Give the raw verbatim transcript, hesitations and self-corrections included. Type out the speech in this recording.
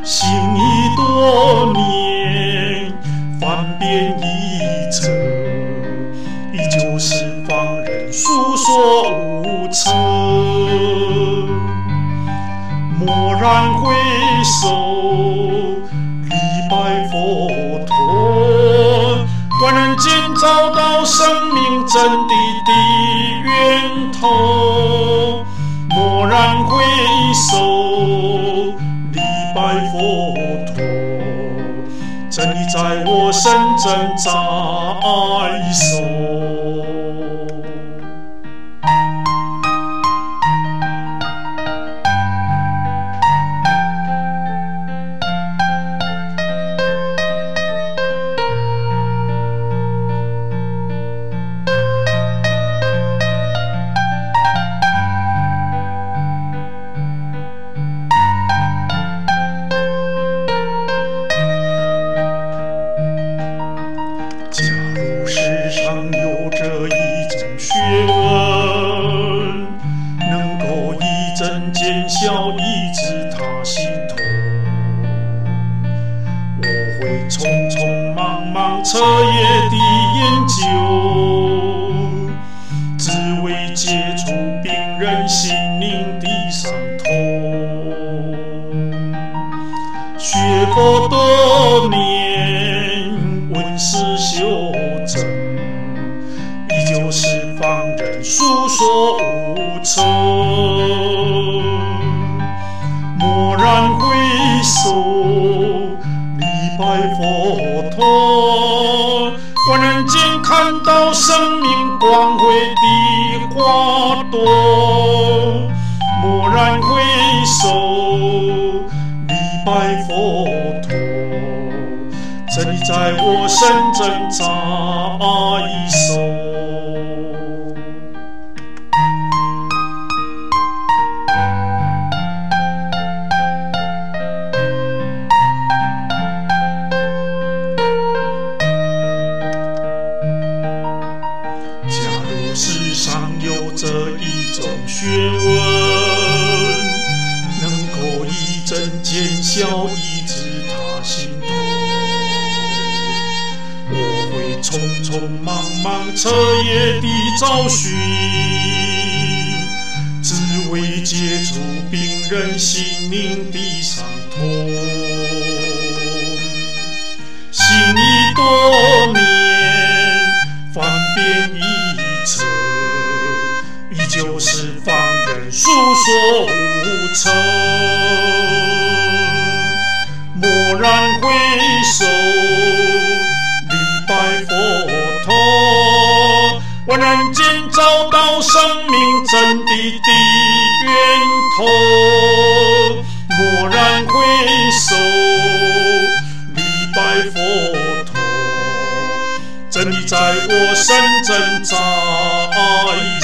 行已多年，翻遍一侧，依旧是放任束手无策。蓦然回首，礼拜佛陀，观人间找到生命真谛的源头。蓦然回首，礼拜佛陀，真理在我身正在手。假如世上有这一种学问，能够一针见效医治他心痛，我会匆匆忙忙彻夜的研究，只为解除病人心灵的伤痛。学佛多年，闻思修正，依旧是放任束手无策。蓦然回首，礼拜佛陀，观人间看到生命光辉的花朵。蓦然回首，礼拜佛陀，真理在我身正在手。假如世上有这一种学问，能够一针见效医治他心痛，我会匆匆忙忙彻夜地找寻，只为解除病人心灵的伤痛。行已多年，翻遍一侧，依旧是放任束手无策。蓦然回首，礼拜佛陀，观人间找到生命真谛的源头。蓦然回首，礼拜佛陀，真理在我身正在